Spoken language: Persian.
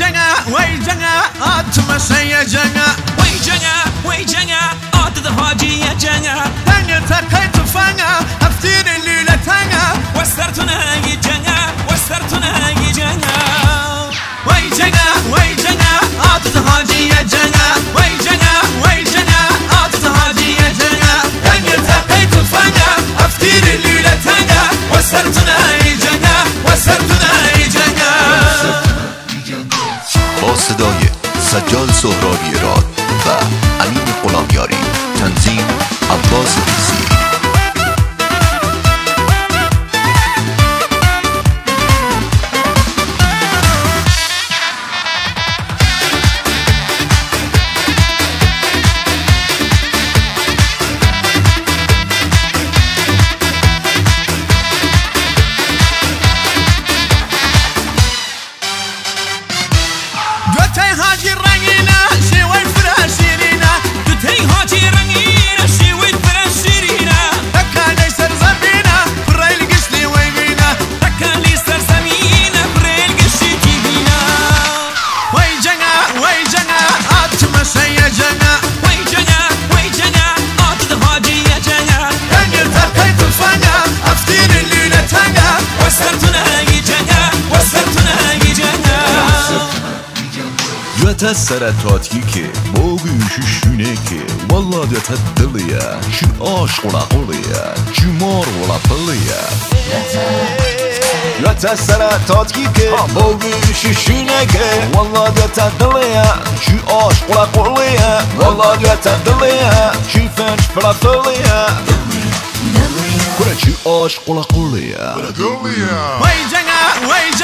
ويجنا اتمشى يا جنا ويجنا أعطد الهاجي يا جنا تنيا تقيت فانا افتير الليلة تانا وسرتنا يا جنا ويجنا اتمشى الهاجي يا جنا ويجنا اتمشى الهاجي يا جنا تنيا تقيت فانا افتير الليلة تانا وسرتنا يا جنا با صدای سجاد سهرابی راد و امین غلامیاری، تنظیم عباس دیزی. سرطاتی که باقیش شونه که والله دیت دلیه چی عاشق ولا قلیه چی مار ولا پلیه یت سرطاتی که باقیش شونه که والله دیت دلیه چی عاشق ولا قلیه والله دیت دلیه چی فنج فلا فلیه چی عاشق ولا قلیه ويجنا